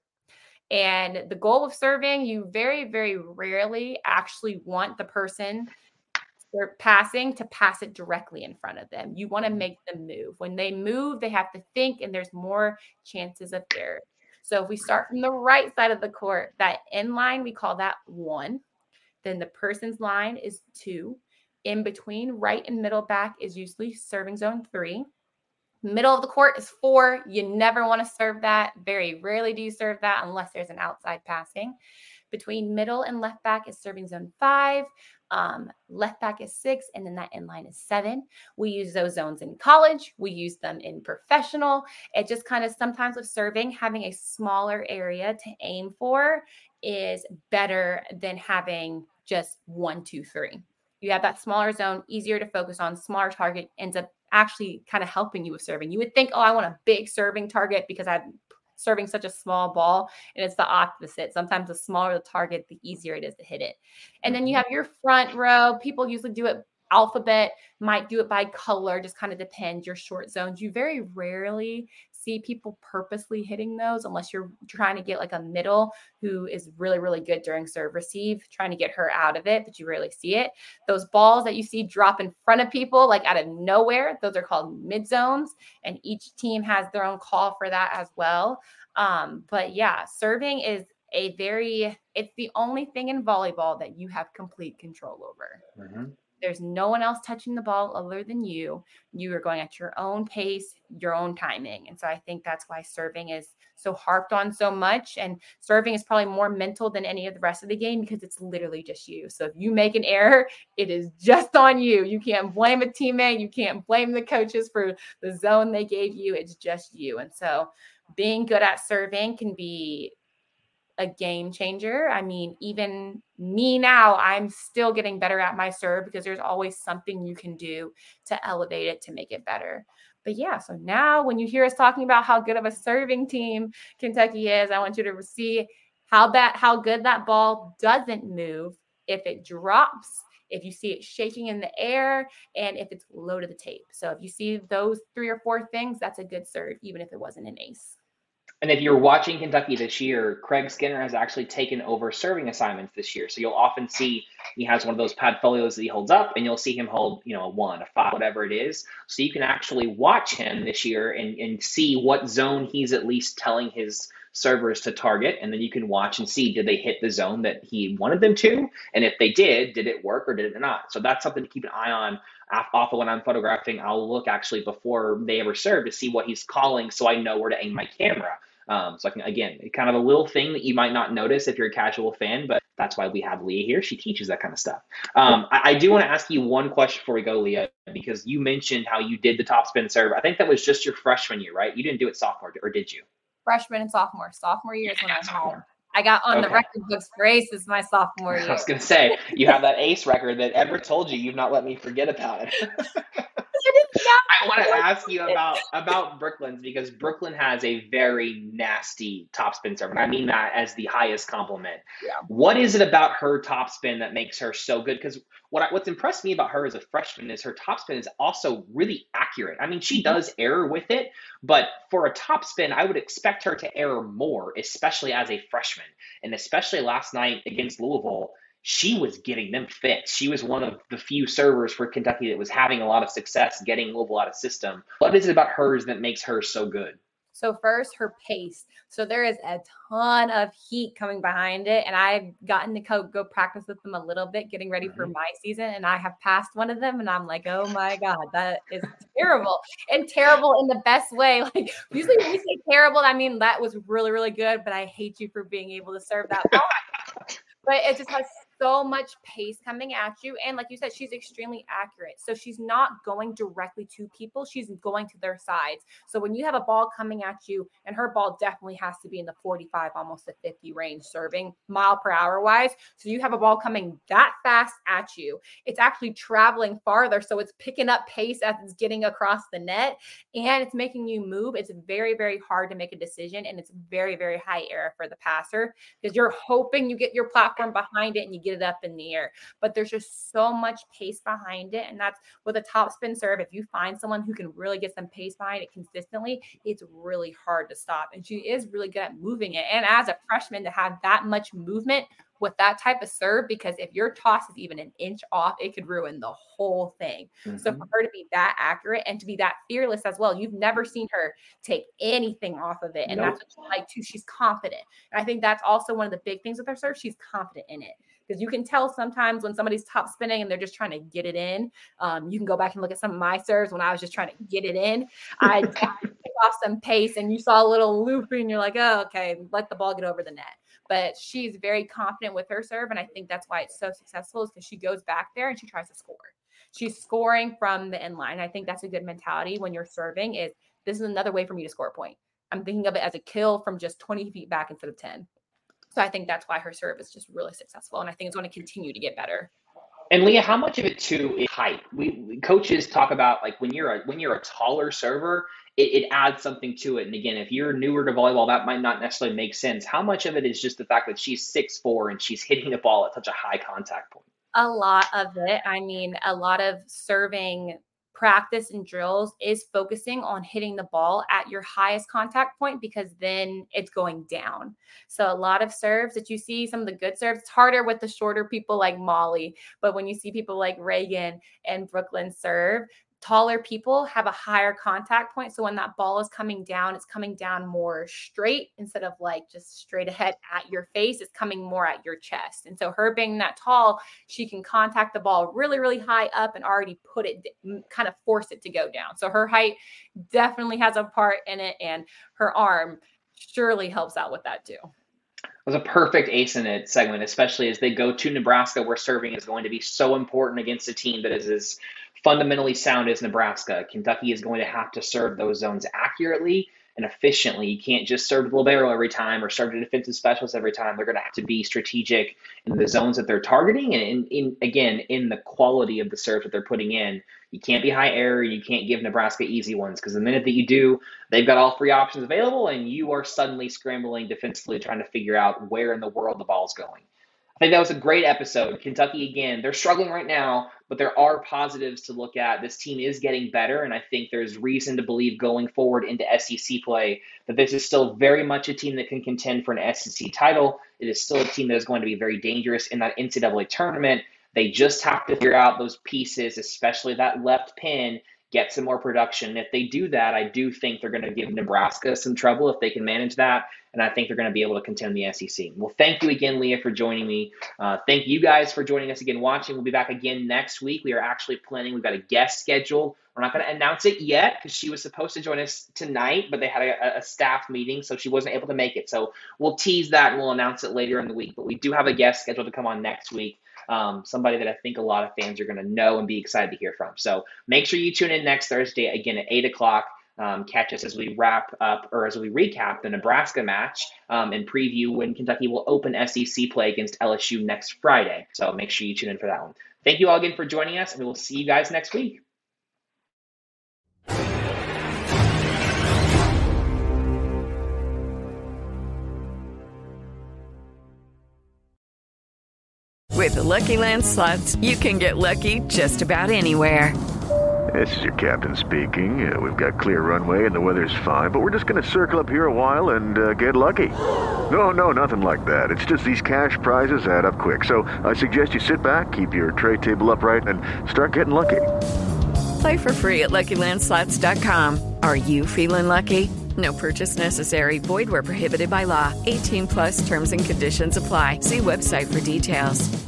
And the goal of serving, you very, very rarely actually want the person they're passing to pass it directly in front of them. You want to make them move. When they move, they have to think, and there's more chances of error. So if we start from the right side of the court, that end line, we call that one. Then the person's line is two. In between right and middle back is usually serving zone three. Middle of the court is four. You never want to serve that. Very rarely do you serve that unless there's an outside passing. Between middle and left back is serving zone five. Um, left back is six, and then that end line is seven. We use those zones in college. We use them in professional. It just kind of sometimes with serving, having a smaller area to aim for is better than having just one, two, three. You have that smaller zone, easier to focus on, smaller target, ends up actually kind of helping you with serving. You would think, oh, I want a big serving target because I'm serving such a small ball, and it's the opposite. Sometimes the smaller the target, the easier it is to hit it. And then you have your front row. People usually do it alphabet, might do it by color, just kind of depends. Your short zones, you very rarely see people purposely hitting those unless you're trying to get like a middle who is really, really good during serve receive, trying to get her out of it, but you rarely see it. Those balls that you see drop in front of people, like out of nowhere, those are called mid zones, and each team has their own call for that as well. Um, but yeah, serving is a very, it's the only thing in volleyball that you have complete control over. Mm-hmm. There's no one else touching the ball other than you. You are going at your own pace, your own timing. And so I think that's why serving is so harped on so much. And serving is probably more mental than any of the rest of the game because it's literally just you. So if you make an error, it is just on you. You can't blame a teammate. You can't blame the coaches for the zone they gave you. It's just you. And so being good at serving can be a game changer. I mean, even me now, I'm still getting better at my serve because there's always something you can do to elevate it, to make it better. But yeah, so now when you hear us talking about how good of a serving team Kentucky is, I want you to see how that, how good that ball doesn't move. If it drops if you see it shaking in the air, and if it's low to the tape. So if you see those three or four things, that's a good serve, even if it wasn't an ace. And if you're watching Kentucky this year, Craig Skinner has actually taken over serving assignments this year. So you'll often see he has one of those pad folios that he holds up, and you'll see him hold, you know, a one, a five, whatever it is. So you can actually watch him this year and, and see what zone he's at least telling his servers to target. And then you can watch and see, did they hit the zone that he wanted them to? And if they did, did it work or did it not? So that's something to keep an eye on. Off of when I'm photographing, I'll look actually before they ever serve to see what he's calling so I know where to aim my camera. Um, so I can, again, kind of a little thing that you might not notice if you're a casual fan, but that's why we have Leah here. She teaches that kind of stuff. Um, I, I do want to ask you one question before we go, Leah, because you mentioned how you did the topspin serve. I think that was just your freshman year, right? You didn't do it sophomore, or did you? Freshman and sophomore. Sophomore year is when I was home. I got on okay. the record books for aces my sophomore year. I was going to say, you have that ace record that ever told you you've not let me forget about it. I want to ask you about, about Brooklyn's, because Brooklyn has a very nasty topspin serve, and I mean that as the highest compliment. Yeah. What is it about her topspin that makes her so good? Because what I, what's impressed me about her as a freshman is her topspin is also really accurate. I mean, she does error with it, but for a topspin, I would expect her to error more, especially as a freshman. And especially last night against Louisville, she was getting them fixed. She was one of the few servers for Kentucky that was having a lot of success getting Louisville out of system. What is it about hers that makes her so good? So first, her pace. So there is a ton of heat coming behind it. And I've gotten to go, go practice with them a little bit, getting ready for my season. And I have passed one of them. And I'm like, oh my God, that is terrible. And terrible in the best way. Like usually when we say terrible, I mean, that was really, really good. But I hate you for being able to serve that ball. But it just has so much pace coming at you. And like you said, she's extremely accurate. So she's not going directly to people. She's going to their sides. So when you have a ball coming at you, and her ball definitely has to be in the forty-five, almost the fifty range serving mile per hour wise. So you have a ball coming that fast at you. It's actually traveling farther. So it's picking up pace as it's getting across the net, and it's making you move. It's very, very hard to make a decision. And it's very, very high error for the passer, because you're hoping you get your platform behind it and you get it up in the air, but there's just so much pace behind it. And that's with a top spin serve. If you find someone who can really get some pace behind it consistently, it's really hard to stop. And she is really good at moving it. And as a freshman, to have that much movement with that type of serve, because if your toss is even an inch off, it could ruin the whole thing. Mm-hmm. So for her to be that accurate and to be that fearless as well, you've never seen her take anything off of it. And nope. That's what she like too. She's confident. And I think that's also one of the big things with her serve. She's confident in it. Because you can tell sometimes when somebody's top spinning and they're just trying to get it in. Um, you can go back and look at some of my serves when I was just trying to get it in. I pick off some pace and you saw a little looping and you're like, oh, okay, let the ball get over the net. But she's very confident with her serve. And I think that's why it's so successful, is because she goes back there and she tries to score. She's scoring from the end line. I think that's a good mentality when you're serving, is this is another way for me to score a point. I'm thinking of it as a kill from just twenty feet back instead of ten. So I think that's why her serve is just really successful. And I think it's going to continue to get better. And Leah, how much of it too is height? We, we coaches talk about, like, when you're a, when you're a taller server, it, it adds something to it. And again, if you're newer to volleyball, that might not necessarily make sense. How much of it is just the fact that she's six foot four and she's hitting the ball at such a high contact point? A lot of it. I mean, a lot of serving practice and drills is focusing on hitting the ball at your highest contact point, because then it's going down. So a lot of serves that you see, some of the good serves, it's harder with the shorter people like Molly. But when you see people like Reagan and Brooklyn serve, taller people have a higher contact point. So when that ball is coming down, it's coming down more straight instead of like just straight ahead at your face. It's coming more at your chest. And so her being that tall, she can contact the ball really, really high up and already put it, kind of force it to go down. So her height definitely has a part in it, and her arm surely helps out with that too. It was a perfect ace in it segment, especially as they go to Nebraska, where serving is going to be so important against a team that is as fundamentally sound as Nebraska. Kentucky is going to have to serve those zones accurately and efficiently. You can't just serve to libero every time or serve to defensive specialists every time. They're going to have to be strategic in the zones that they're targeting, and in, in again, in the quality of the serve that they're putting in. You can't be high error. You can't give Nebraska easy ones, because the minute that you do, they've got all three options available, and you are suddenly scrambling defensively, trying to figure out where in the world the ball's going. I think that was a great episode. Kentucky, again, they're struggling right now, but there are positives to look at. This team is getting better, and I think there's reason to believe going forward into S E C play that this is still very much a team that can contend for an S E C title. It is still a team that is going to be very dangerous in that N C double A tournament. They just have to figure out those pieces, especially that left pin, get some more production. And if they do that, I do think they're going to give Nebraska some trouble if they can manage that. And I think they're going to be able to contend the S E C. Well, thank you again, Leah, for joining me. Uh, thank you guys for joining us again, watching. We'll be back again next week. We are actually planning. We've got a guest scheduled. We're not going to announce it yet because she was supposed to join us tonight, but they had a, a staff meeting, so she wasn't able to make it. So we'll tease that and we'll announce it later in the week. But we do have a guest scheduled to come on next week. Um, somebody that I think a lot of fans are going to know and be excited to hear from. So make sure you tune in next Thursday, again at eight o'clock. Um, catch us as we wrap up or as we recap the Nebraska match um, and preview when Kentucky will open S E C play against L S U next Friday. So make sure you tune in for that one. Thank you all again for joining us, and we will see you guys next week. With the Lucky Land Slots, you can get lucky just about anywhere. This is your captain speaking. Uh, we've got clear runway and the weather's fine, but we're just going to circle up here a while and uh, get lucky. No, no, nothing like that. It's just these cash prizes add up quick. So I suggest you sit back, keep your tray table upright, and start getting lucky. Play for free at Lucky Land Slots dot com. Are you feeling lucky? No purchase necessary. Void where prohibited by law. eighteen plus terms and conditions apply. See website for details.